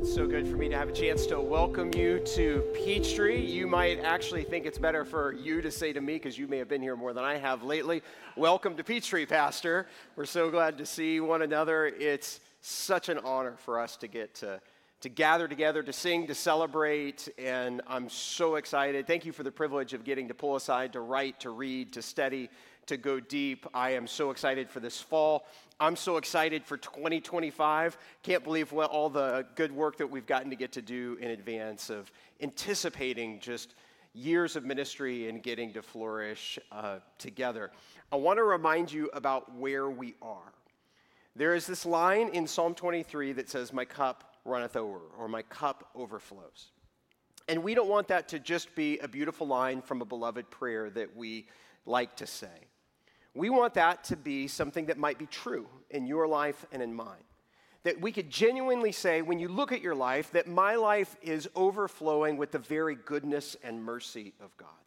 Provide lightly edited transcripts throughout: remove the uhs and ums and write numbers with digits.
So good for me to have a chance to welcome you to Peachtree. You might actually think it's better for you to say to me, because you may have been here more than I have lately, welcome to Peachtree, Pastor. We're so glad to see one another. It's such an honor for us to get to gather together, to sing, to celebrate, and I'm so excited. Thank you for the privilege of getting to pull aside, to write, to read, to study, to go deep. I am so excited for this fall. I'm so excited for 2025. Can't believe all the good work that we've gotten to get to do in advance of anticipating just years of ministry and getting to flourish together. I want to remind you about where we are. There is this line in Psalm 23 that says, "My cup runneth over," or "my cup overflows." And we don't want that to just be a beautiful line from a beloved prayer that we like to say. We want that to be something that might be true in your life and in mine. That we could genuinely say, when you look at your life, that my life is overflowing with the very goodness and mercy of God.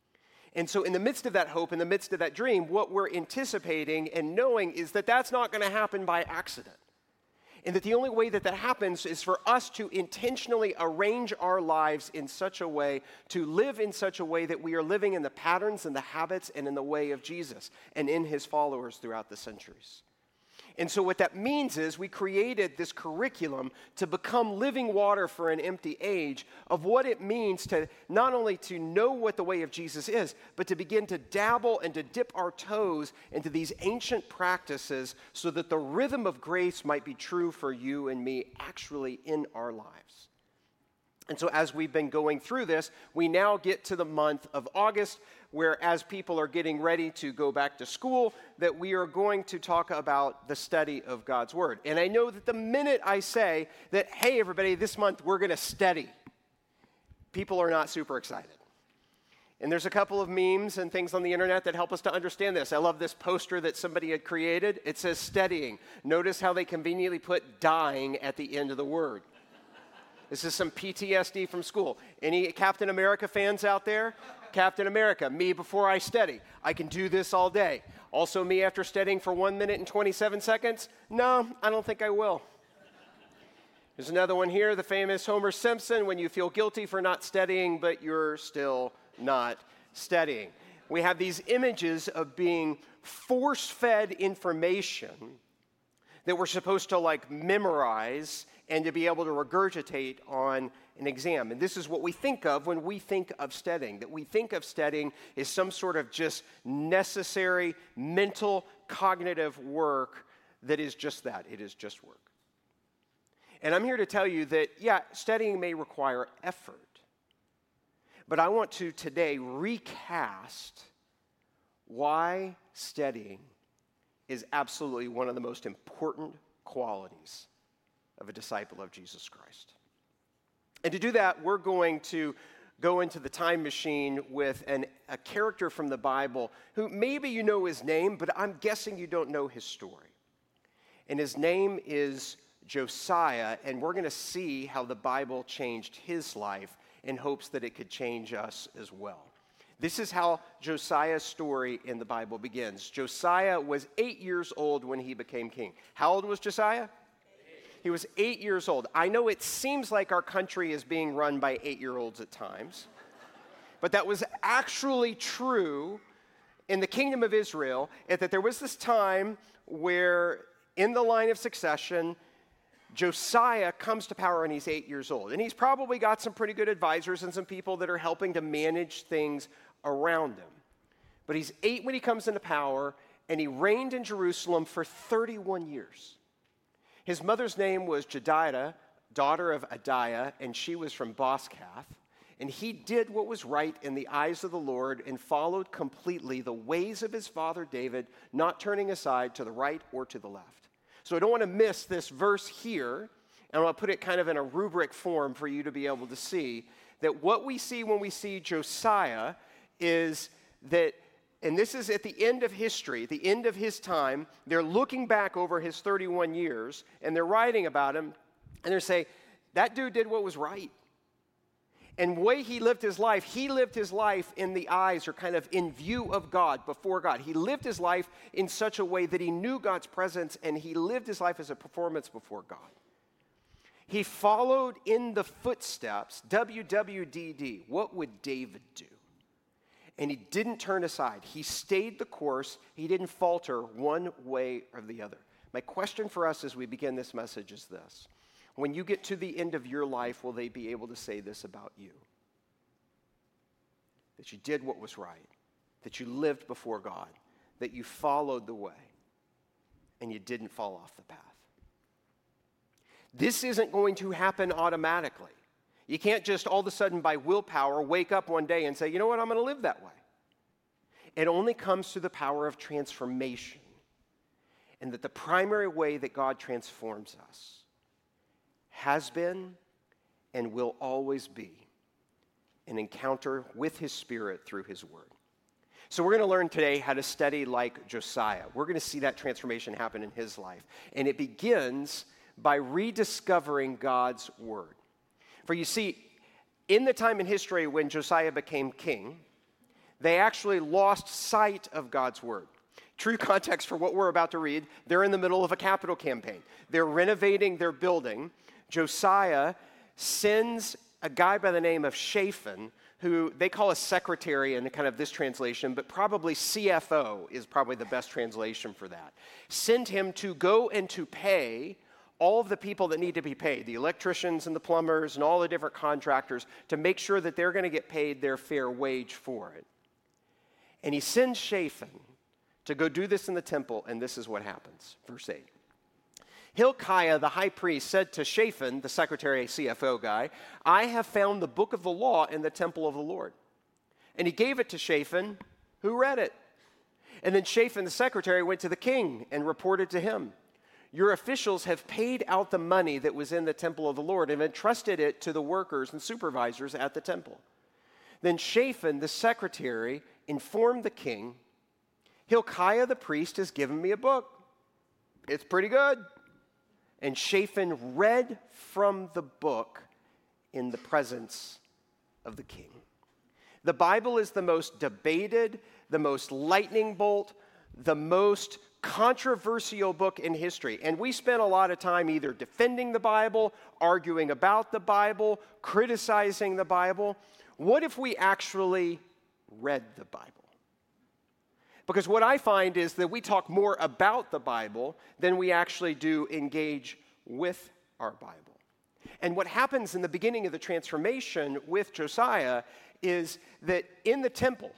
And so in the midst of that hope, in the midst of that dream, what we're anticipating and knowing is that that's not going to happen by accident. And that the only way that that happens is for us to intentionally arrange our lives in such a way, to live in such a way that we are living in the patterns and the habits and in the way of Jesus and in his followers throughout the centuries. And so what that means is we created this curriculum to become living water for an empty age of what it means to not only to know what the way of Jesus is, but to begin to dabble and to dip our toes into these ancient practices so that the rhythm of grace might be true for you and me actually in our lives. And so as we've been going through this, we now get to the month of August, where as people are getting ready to go back to school, that we are going to talk about the study of God's Word. And I know that the minute I say that, hey, everybody, this month we're going to study, people are not super excited. And there's a couple of memes and things on the internet that help us to understand this. I love this poster that somebody had created. It says studying. Notice how they conveniently put dying at the end of the word. This is some PTSD from school. Any Captain America fans out there? Captain America, me before I study. I can do this all day. Also me after studying for 1 minute and 27 seconds? No, I don't think I will. There's another one here, the famous Homer Simpson, when you feel guilty for not studying, but you're still not studying. We have these images of being force-fed information that we're supposed to memorize and to be able to regurgitate on an exam. And this is what we think of when we think of studying, that we think of studying as some sort of just necessary mental cognitive work that is just that. It is just work. And I'm here to tell you that, studying may require effort, but I want to today recast why studying is absolutely one of the most important qualities of a disciple of Jesus Christ. And to do that, we're going to go into the time machine with a character from the Bible who maybe you know his name, but I'm guessing you don't know his story. And his name is Josiah, and we're going to see how the Bible changed his life in hopes that it could change us as well. This is how Josiah's story in the Bible begins. Josiah was 8 years old when he became king. How old was Josiah? He was 8 years old. I know it seems like our country is being run by 8-year-olds at times, but that was actually true in the kingdom of Israel, and that there was this time where in the line of succession, Josiah comes to power and he's 8 years old. And he's probably got some pretty good advisors and some people that are helping to manage things around him. But he's 8 when he comes into power, and he reigned in Jerusalem for 31 years. His mother's name was Jedidah, daughter of Adiah, and she was from Boscath. And he did what was right in the eyes of the Lord and followed completely the ways of his father David, not turning aside to the right or to the left. So I don't want to miss this verse here, and I want to put it kind of in a rubric form for you to be able to see that what we see when we see Josiah is that, and this is at the end of history, the end of his time, they're looking back over his 31 years, and they're writing about him, and they're saying, that dude did what was right. And the way he lived his life in the eyes or kind of in view of God, before God. He lived his life in such a way that he knew God's presence, and he lived his life as a performance before God. He followed in the footsteps, WWDD. What would David do? And he didn't turn aside. He stayed the course. He didn't falter one way or the other. My question for us as we begin this message is this. When you get to the end of your life, will they be able to say this about you? That you did what was right, that you lived before God, that you followed the way, and you didn't fall off the path. This isn't going to happen automatically. You can't just all of a sudden by willpower wake up one day and say, you know what, I'm going to live that way. It only comes through the power of transformation, and that the primary way that God transforms us has been and will always be an encounter with his Spirit through his word. So we're going to learn today how to study like Josiah. We're going to see that transformation happen in his life. And it begins by rediscovering God's word. For you see, in the time in history when Josiah became king, they actually lost sight of God's word. True context for what we're about to read, they're in the middle of a capital campaign. They're renovating their building. Josiah sends a guy by the name of Shaphan, who they call a secretary in kind of this translation, but probably CFO is probably the best translation for that. Send him to go and to pay all of the people that need to be paid, the electricians and the plumbers and all the different contractors, to make sure that they're going to get paid their fair wage for it. And he sends Shaphan to go do this in the temple, and this is what happens. Verse 8. Hilkiah, the high priest, said to Shaphan, the secretary, CFO guy, I have found the book of the law in the temple of the Lord. And he gave it to Shaphan, who read it. And then Shaphan, the secretary, went to the king and reported to him, your officials have paid out the money that was in the temple of the Lord and entrusted it to the workers and supervisors at the temple. Then Shaphan, the secretary, informed the king, Hilkiah the priest has given me a book. It's pretty good. And Shaphan read from the book in the presence of the king. The Bible is the most debated, the most lightning bolt, the most controversial book in history. And we spent a lot of time either defending the Bible, arguing about the Bible, criticizing the Bible. What if we actually read the Bible? Because what I find is that we talk more about the Bible than we actually do engage with our Bible. And what happens in the beginning of the transformation with Josiah is that in the temple,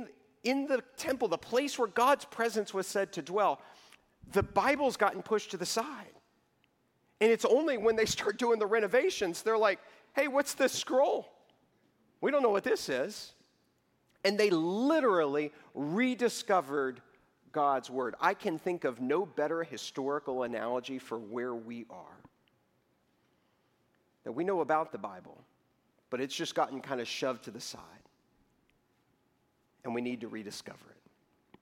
the place where God's presence was said to dwell, the Bible's gotten pushed to the side. And it's only when they start doing the renovations, they're like, hey, what's this scroll? We don't know what this is. And they literally rediscovered God's word. I can think of no better historical analogy for where we are. That we know about the Bible, but it's just gotten kind of shoved to the side. And we need to rediscover it.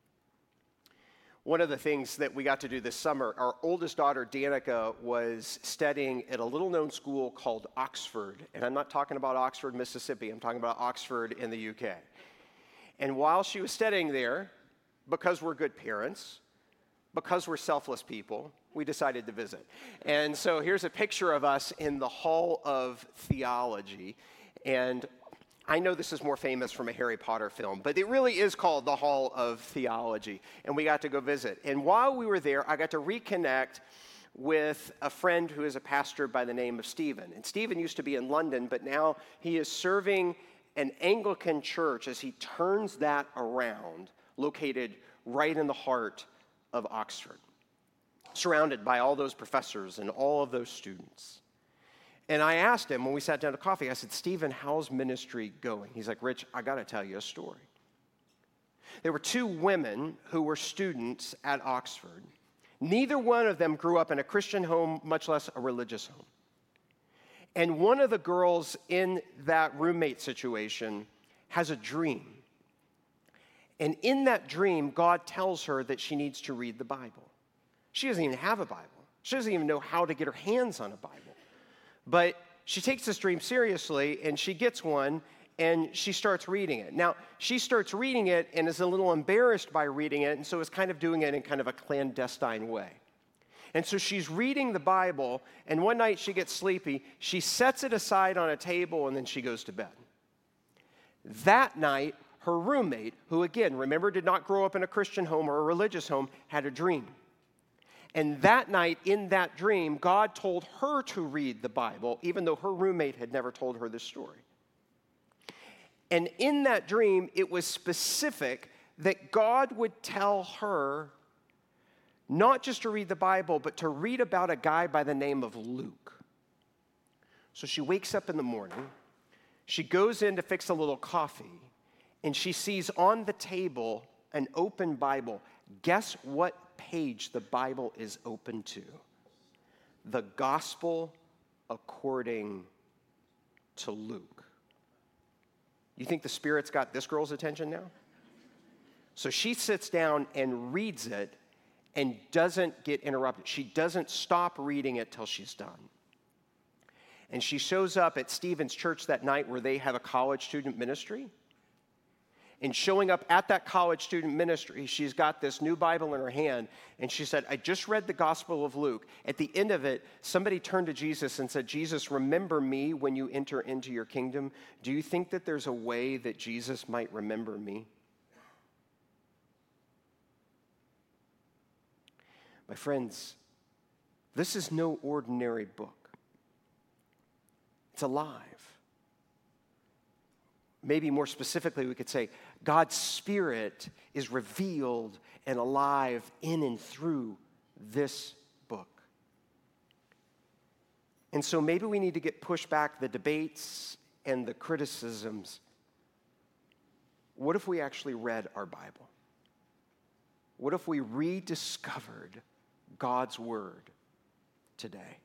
One of the things that we got to do this summer, our oldest daughter, Danica, was studying at a little-known school called Oxford. And I'm not talking about Oxford, Mississippi. I'm talking about Oxford in the UK. And while she was studying there, because we're good parents, because we're selfless people, we decided to visit. And so here's a picture of us in the Hall of Theology. And I know this is more famous from a Harry Potter film, but it really is called the Hall of Theology. And we got to go visit. And while we were there, I got to reconnect with a friend who is a pastor by the name of Stephen. And Stephen used to be in London, but now he is serving an Anglican church as he turns that around, located right in the heart of Oxford, surrounded by all those professors and all of those students. And I asked him when we sat down to coffee, I said, Stephen, how's ministry going? He's like, Rich, I got to tell you a story. There were two women who were students at Oxford. Neither one of them grew up in a Christian home, much less a religious home. And one of the girls in that roommate situation has a dream. And in that dream, God tells her that she needs to read the Bible. She doesn't even have a Bible. She doesn't even know how to get her hands on a Bible. But she takes this dream seriously, and she gets one, and she starts reading it. Now, she starts reading it and is a little embarrassed by reading it, and so is kind of doing it in kind of a clandestine way. And so she's reading the Bible, and one night she gets sleepy. She sets it aside on a table, and then she goes to bed. That night, her roommate, who again, remember, did not grow up in a Christian home or a religious home, had a dream. And that night, in that dream, God told her to read the Bible, even though her roommate had never told her this story. And in that dream, it was specific that God would tell her not just to read the Bible, but to read about a guy by the name of Luke. So she wakes up in the morning, she goes in to fix a little coffee, and she sees on the table an open Bible. Guess what page the Bible is open to? The Gospel according to Luke. You think the Spirit's got this girl's attention now? So she sits down and reads it and doesn't get interrupted. She doesn't stop reading it till she's done. And she shows up at Stephen's church that night where they have a college student ministry. And showing up at that college student ministry, she's got this new Bible in her hand, and she said, I just read the Gospel of Luke. At the end of it, somebody turned to Jesus and said, Jesus, remember me when you enter into your kingdom. Do you think that there's a way that Jesus might remember me? My friends, this is no ordinary book. It's alive. Maybe more specifically, we could say God's Spirit is revealed and alive in and through this book. And so maybe we need to push back the debates and the criticisms. What if we actually read our Bible? What if we rediscovered God's Word today?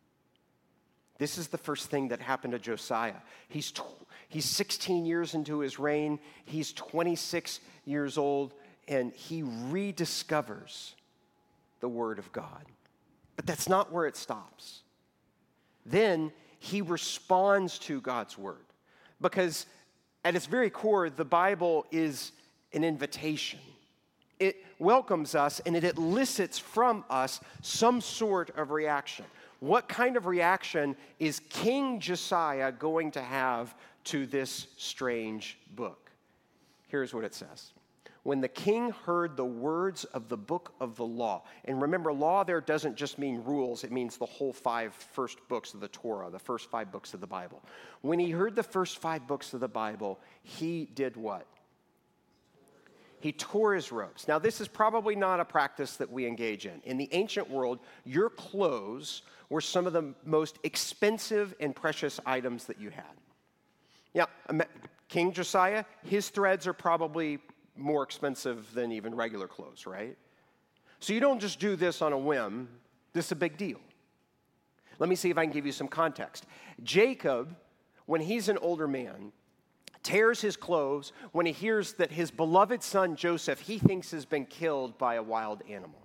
This is the first thing that happened to Josiah. He's 16 years into his reign. He's 26 years old, and he rediscovers the Word of God. But that's not where it stops. Then he responds to God's Word, because at its very core, the Bible is an invitation. It welcomes us, and it elicits from us some sort of reaction. What kind of reaction is King Josiah going to have to this strange book? Here's what it says. When the king heard the words of the book of the law, and remember, law there doesn't just mean rules, it means the whole first books of the Torah, the first 5 books of the Bible. When he heard the first 5 books of the Bible, he did what? He tore his robes. Now, this is probably not a practice that we engage in. In the ancient world, your clothes were some of the most expensive and precious items that you had. Yeah, King Josiah, his threads are probably more expensive than even regular clothes, right? So you don't just do this on a whim. This is a big deal. Let me see if I can give you some context. Jacob, when he's an older man, tears his clothes when he hears that his beloved son Joseph, he thinks, has been killed by a wild animal.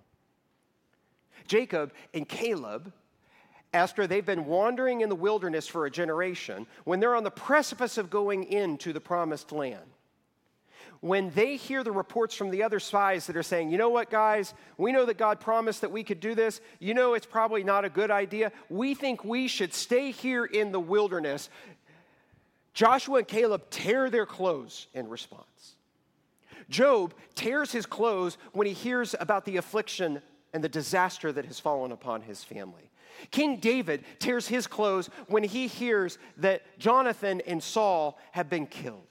Jacob and Caleb, after they've been wandering in the wilderness for a generation, when they're on the precipice of going into the promised land, when they hear the reports from the other spies that are saying, you know what, guys, we know that God promised that we could do this. You know it's probably not a good idea. We think we should stay here in the wilderness. Joshua and Caleb tear their clothes in response. Job tears his clothes when he hears about the affliction and the disaster that has fallen upon his family. King David tears his clothes when he hears that Jonathan and Saul have been killed.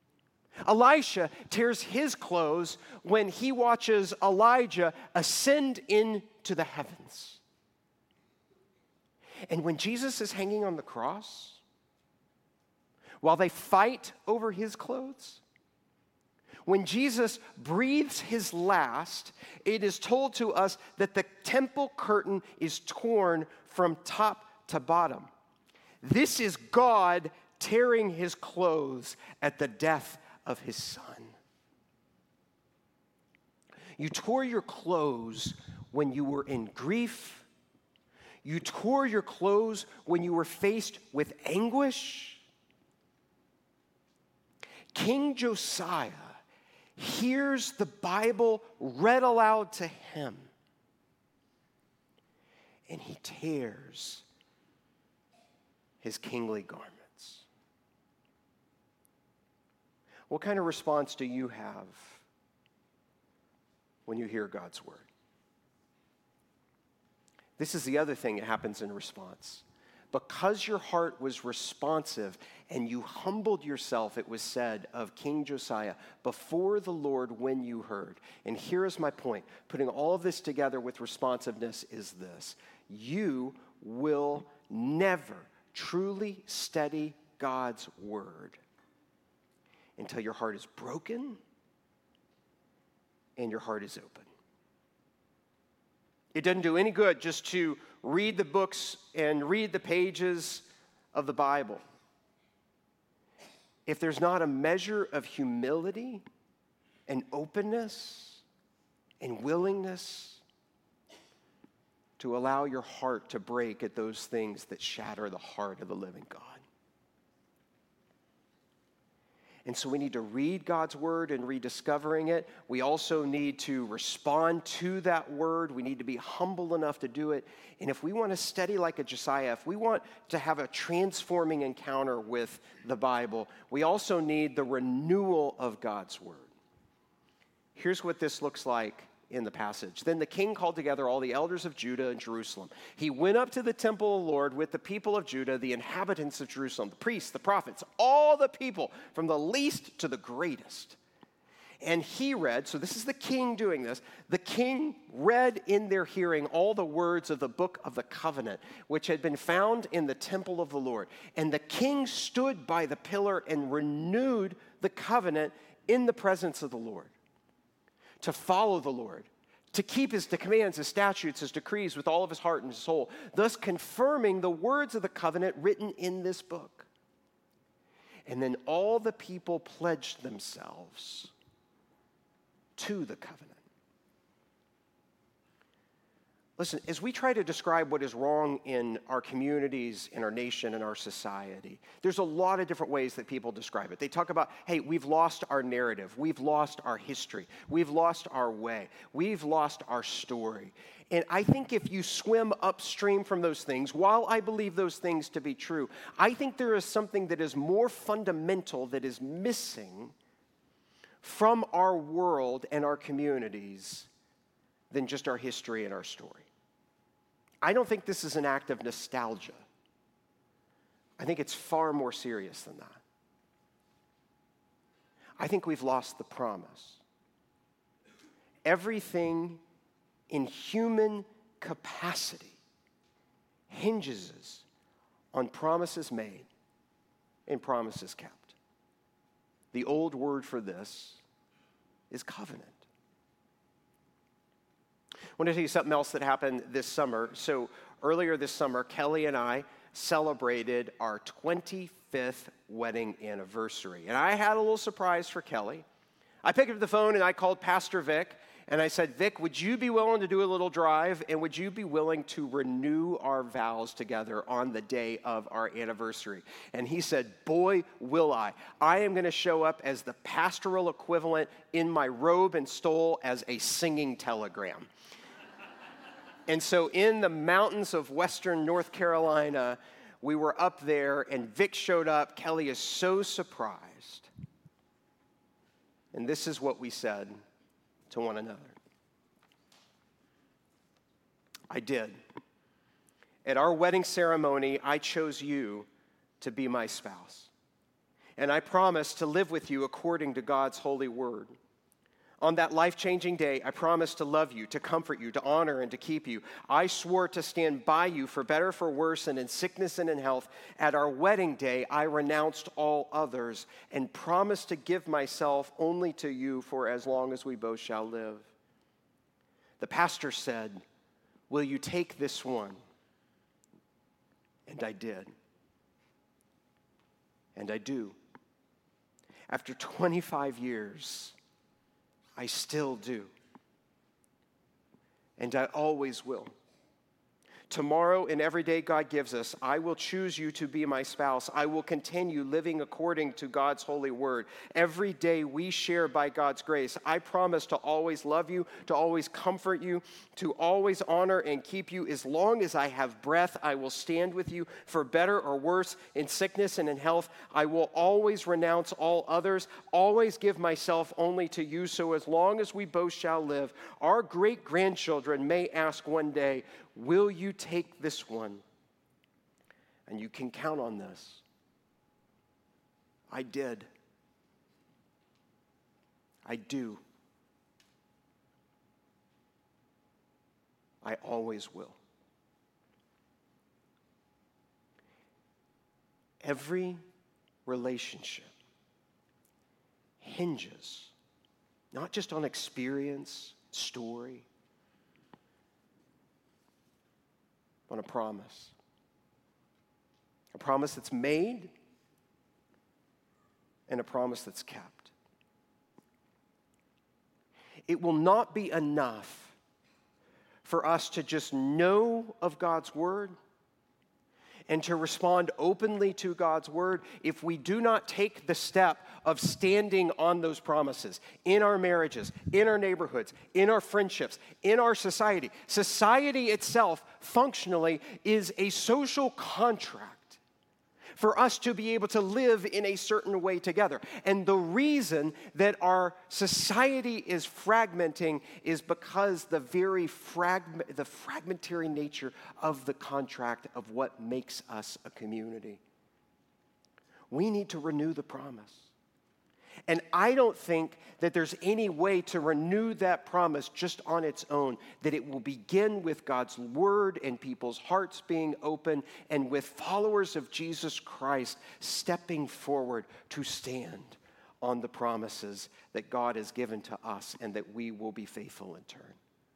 Elisha tears his clothes when he watches Elijah ascend into the heavens. And when Jesus is hanging on the cross, while they fight over his clothes, when Jesus breathes his last, it is told to us that the temple curtain is torn from top to bottom. This is God tearing his clothes at the death of his son. You tore your clothes when you were in grief. You tore your clothes when you were faced with anguish. King Josiah hears the Bible read aloud to him. and he tears his kingly garments. What kind of response do you have when you hear God's word? This is the other thing that happens in response. Because your heart was responsive and you humbled yourself, it was said of King Josiah, before the Lord when you heard. And here is my point. Putting all of this together with responsiveness is this. You will never truly study God's word until your heart is broken and your heart is open. It doesn't do any good just to read the books and read the pages of the Bible if there's not a measure of humility and openness and willingness to allow your heart to break at those things that shatter the heart of the living God. And so we need to read God's word and rediscovering it. We also need to respond to that word. We need to be humble enough to do it. And if we want to study like a Josiah, if we want to have a transforming encounter with the Bible, we also need the renewal of God's word. Here's what this looks like in the passage. Then the king called together all the elders of Judah and Jerusalem. He went up to the temple of the Lord with the people of Judah, the inhabitants of Jerusalem, the priests, the prophets, all the people, from the least to the greatest. And he read, so this is the king doing this, the king read in their hearing all the words of the book of the covenant, which had been found in the temple of the Lord. And the king stood by the pillar and renewed the covenant in the presence of the Lord, to follow the Lord, to keep his commands, his statutes, his decrees with all of his heart and soul, thus confirming the words of the covenant written in this book. And then all the people pledged themselves to the covenant. Listen, as we try to describe what is wrong in our communities, in our nation, in our society, there's a lot of different ways that people describe it. They talk about, hey, we've lost our narrative. We've lost our history. We've lost our way. We've lost our story. And I think if you swim upstream from those things, while I believe those things to be true, I think there is something that is more fundamental that is missing from our world and our communities than just our history and our story. I don't think this is an act of nostalgia. I think it's far more serious than that. I think we've lost the promise. Everything in human capacity hinges on promises made and promises kept. The old word for this is covenant. I want to tell you something else that happened this summer. So earlier this summer, Kelly and I celebrated our 25th wedding anniversary. And I had a little surprise for Kelly. I picked up the phone and I called Pastor Vic. And I said, Vic, would you be willing to do a little drive? And would you be willing to renew our vows together on the day of our anniversary? And he said, boy, will I. I am going to show up as the pastoral equivalent in my robe and stole as a singing telegram. And so in the mountains of western North Carolina, we were up there and Vic showed up. Kelly is so surprised. And this is what we said to one another. I did. At our wedding ceremony, I chose you to be my spouse. And I promised to live with you according to God's holy word. On that life-changing day, I promised to love you, to comfort you, to honor and to keep you. I swore to stand by you for better, for worse, and in sickness and in health. At our wedding day, I renounced all others and promised to give myself only to you for as long as we both shall live. The pastor said, will you take this one? And I did. And I do. After 25 years, I still do. And I always will. Tomorrow and every day God gives us, I will choose you to be my spouse. I will continue living according to God's holy word. Every day we share by God's grace. I promise to always love you, to always comfort you, to always honor and keep you. As long as I have breath, I will stand with you for better or worse, in sickness and in health. I will always renounce all others, always give myself only to you. So as long as we both shall live, our great-grandchildren may ask one day, will you take this one? And you can count on this. I did. I do. I always will. Every relationship hinges not just on experience, story, on a promise. A promise that's made and a promise that's kept. It will not be enough for us to just know of God's word and to respond openly to God's word if we do not take the step of standing on those promises in our marriages, in our neighborhoods, in our friendships, in our society. Society itself, functionally, is a social contract for us to be able to live in a certain way together. And the reason that our society is fragmenting is because the very fragmentary nature of the contract of what makes us a community. We need to renew the promise. And I don't think that there's any way to renew that promise just on its own, that it will begin with God's word and people's hearts being open and with followers of Jesus Christ stepping forward to stand on the promises that God has given to us and that we will be faithful in turn.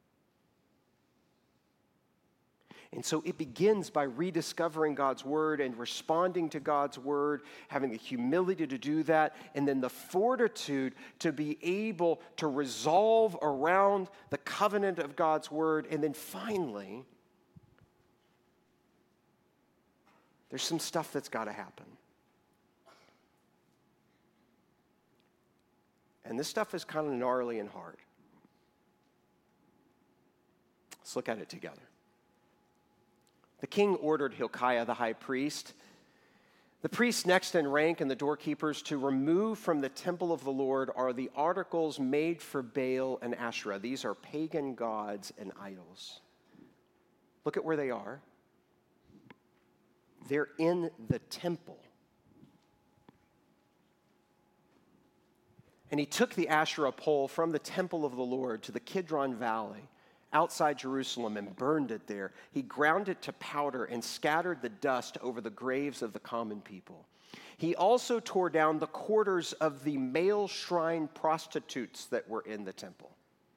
And so it begins by rediscovering God's word and responding to God's word, having the humility to do that, and then the fortitude to be able to resolve around the covenant of God's word. And then finally, there's some stuff that's got to happen. And this stuff is kind of gnarly and hard. Let's look at it together. The king ordered Hilkiah the high priest, the priests next in rank and the doorkeepers, to remove from the temple of the Lord are the articles made for Baal and Asherah. These are pagan gods and idols. Look at where they are. They're in the temple. And he took the Asherah pole from the temple of the Lord to the Kidron Valley, outside Jerusalem, and burned it there. He ground it to powder and scattered the dust over the graves of the common people. He also tore down the quarters of the male shrine prostitutes that were in the temple.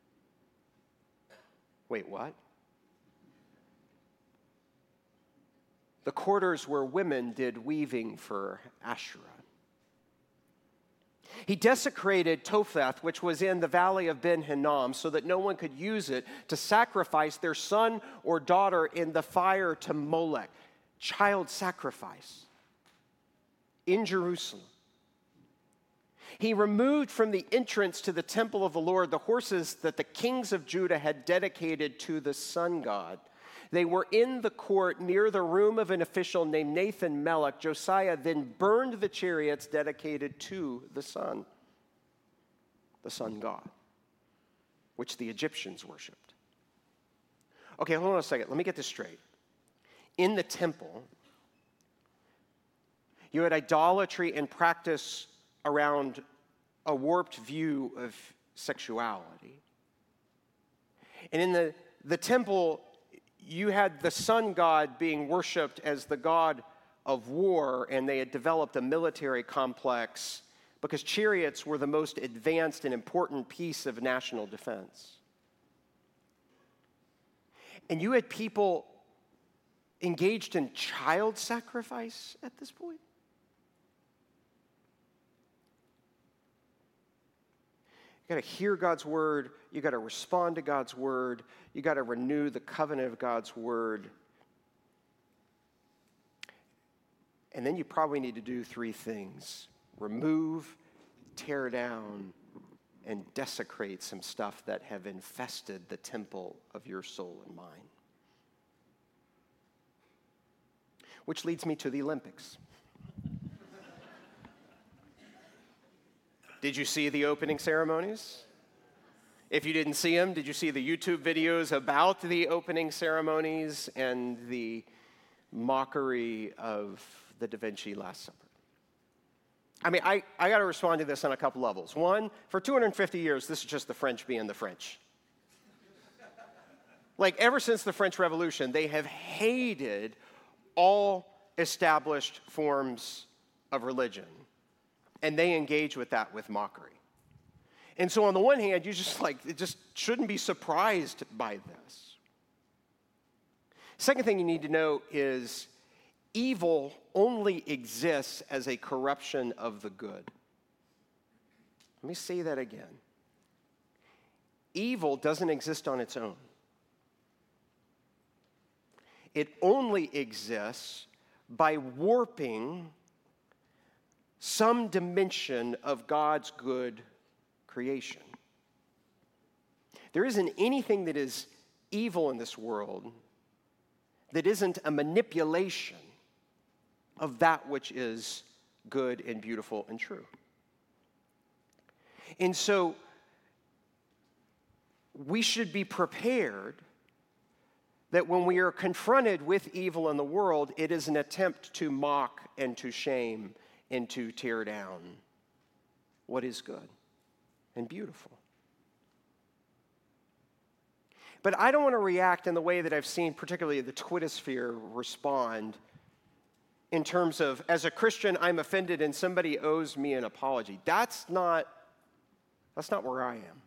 Wait, what? The quarters where women did weaving for Asherah. He desecrated Topheth, which was in the valley of Ben Hinnom, so that no one could use it to sacrifice their son or daughter in the fire to Molech. Child sacrifice in Jerusalem. He removed from the entrance to the temple of the Lord the horses that the kings of Judah had dedicated to the sun god. They were in the court near the room of an official named Nathan Melech. Josiah then burned the chariots dedicated to the sun god, which the Egyptians worshipped. Okay, hold on a second. Let me get this straight. In the temple, you had idolatry and practice around a warped view of sexuality. And in the temple, you had the sun god being worshipped as the god of war, and they had developed a military complex because chariots were the most advanced and important piece of national defense. And you had people engaged in child sacrifice at this point. You got to hear God's word. You got to respond to God's word. You got to renew the covenant of God's word. And then you probably need to do three things: remove, tear down, and desecrate some stuff that have infested the temple of your soul and mind. Which leads me to the Olympics. Did you see the opening ceremonies? If you didn't see them, did you see the YouTube videos about the opening ceremonies and the mockery of the Da Vinci Last Supper? I mean, I got to respond to this on a couple levels. One, for 250 years, this is just the French being the French. Like, ever since the French Revolution, they have hated all established forms of religion, and they engage with that with mockery. And so on the one hand, you just shouldn't be surprised by this. Second thing you need to know is evil only exists as a corruption of the good. Let me say that again. Evil doesn't exist on its own. It only exists by warping some dimension of God's good creation. There isn't anything that is evil in this world that isn't a manipulation of that which is good and beautiful and true. And so we should be prepared that when we are confronted with evil in the world, it is an attempt to mock and to shame and to tear down what is good and beautiful. But I don't want to react in the way that I've seen particularly the Twittersphere respond in terms of, as a Christian, I'm offended and somebody owes me an apology. That's not where I am.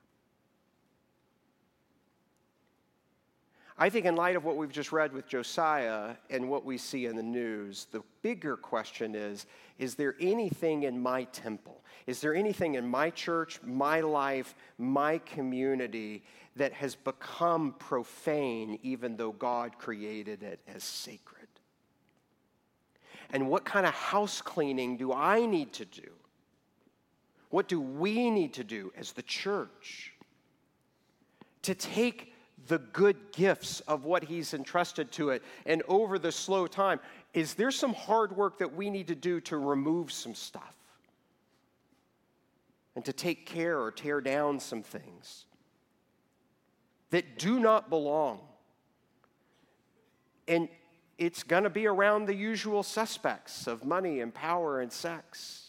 I think in light of what we've just read with Josiah and what we see in the news, the bigger question is there anything in my temple? Is there anything in my church, my life, my community that has become profane even though God created it as sacred? And what kind of house cleaning do I need to do? What do we need to do as the church to take the good gifts of what he's entrusted to it, and over the slow time, is there some hard work that we need to do to remove some stuff and to take care or tear down some things that do not belong? And it's going to be around the usual suspects of money and power and sex,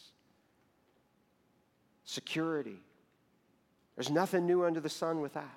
security. There's nothing new under the sun with that.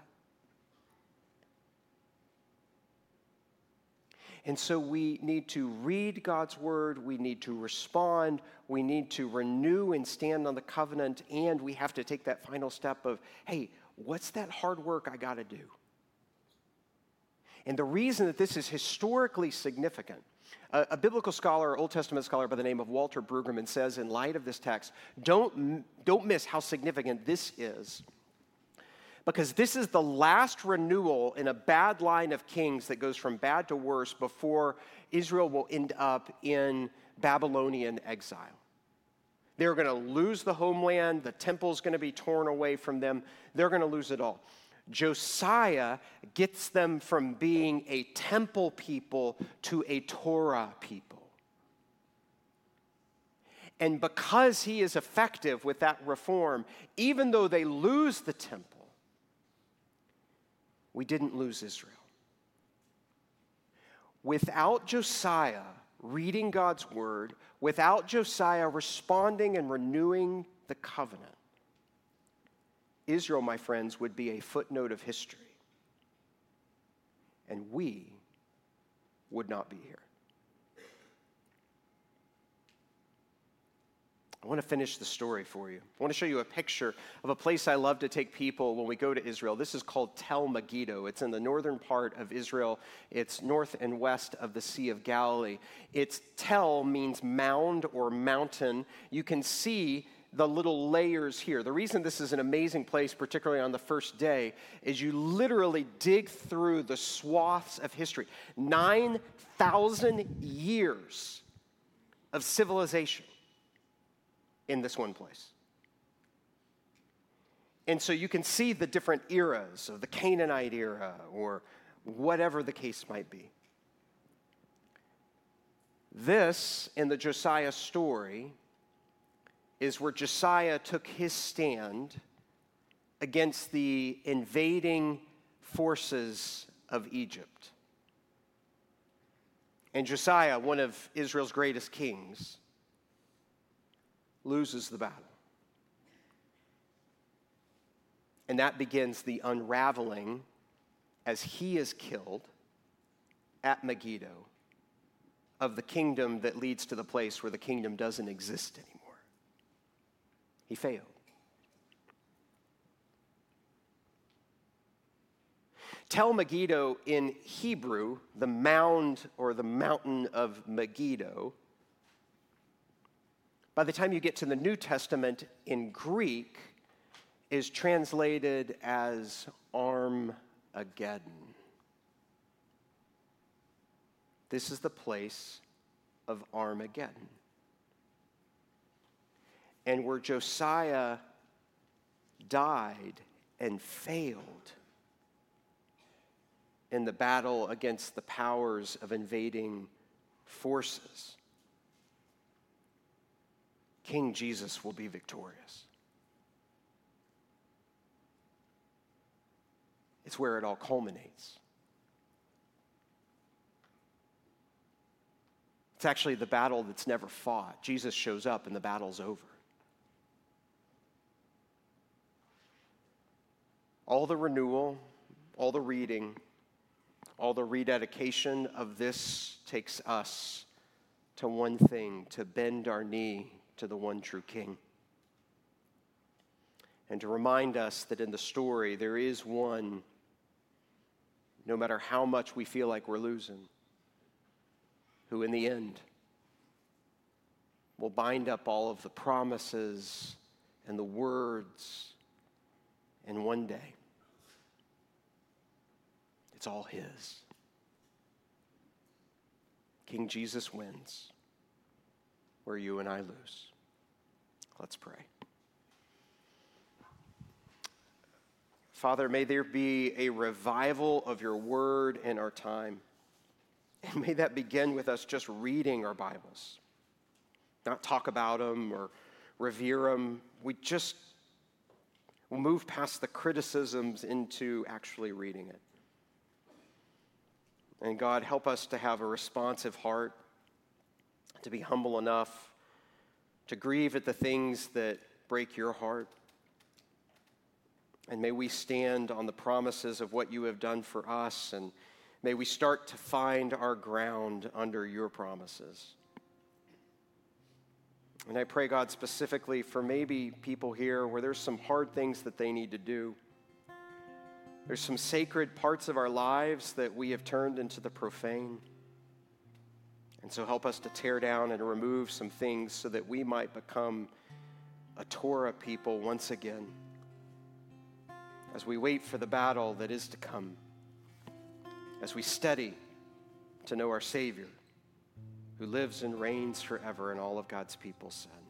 And so we need to read God's word, we need to respond, we need to renew and stand on the covenant, and we have to take that final step of, hey, what's that hard work I got to do? And the reason that this is historically significant, a biblical scholar, Old Testament scholar by the name of Walter Brueggemann says, in light of this text, don't miss how significant this is. Because this is the last renewal in a bad line of kings that goes from bad to worse before Israel will end up in Babylonian exile. They're going to lose the homeland. The temple's going to be torn away from them. They're going to lose it all. Josiah gets them from being a temple people to a Torah people. And because he is effective with that reform, even though they lose the temple, we didn't lose Israel. Without Josiah reading God's word, without Josiah responding and renewing the covenant, Israel, my friends, would be a footnote of history. And we would not be here. I want to finish the story for you. I want to show you a picture of a place I love to take people when we go to Israel. This is called Tel Megiddo. It's in the northern part of Israel. It's north and west of the Sea of Galilee. It's Tel means mound or mountain. You can see the little layers here. The reason this is an amazing place, particularly on the first day, is you literally dig through the swaths of history. 9,000 years of civilization in this one place. And so you can see the different eras of the Canaanite era or whatever the case might be. This, in the Josiah story, is where Josiah took his stand against the invading forces of Egypt. And Josiah, one of Israel's greatest kings, loses the battle. And that begins the unraveling as he is killed at Megiddo of the kingdom that leads to the place where the kingdom doesn't exist anymore. He failed. Tel Megiddo in Hebrew, the mound or the mountain of Megiddo, by the time you get to the New Testament in Greek, is translated as Armageddon. This is the place of Armageddon. And where Josiah died and failed in the battle against the powers of invading forces, King Jesus will be victorious. It's where it all culminates. It's actually the battle that's never fought. Jesus shows up and the battle's over. All the renewal, all the reading, all the rededication of this takes us to one thing: to bend our knee to the one true King. And to remind us that in the story there is one, no matter how much we feel like we're losing, who in the end will bind up all of the promises and the words, and one day it's all his. King Jesus wins where you and I lose. Let's pray. Father, may there be a revival of your word in our time. And may that begin with us just reading our Bibles. Not talk about them or revere them. We'll move past the criticisms into actually reading it. And God, help us to have a responsive heart, to be humble enough to grieve at the things that break your heart. And may we stand on the promises of what you have done for us, and may we start to find our ground under your promises. And I pray, God, specifically for maybe people here where there's some hard things that they need to do. There's some sacred parts of our lives that we have turned into the profane. And so help us to tear down and remove some things so that we might become a Torah people once again, as we wait for the battle that is to come, as we study to know our Savior, who lives and reigns forever, and all of God's people said.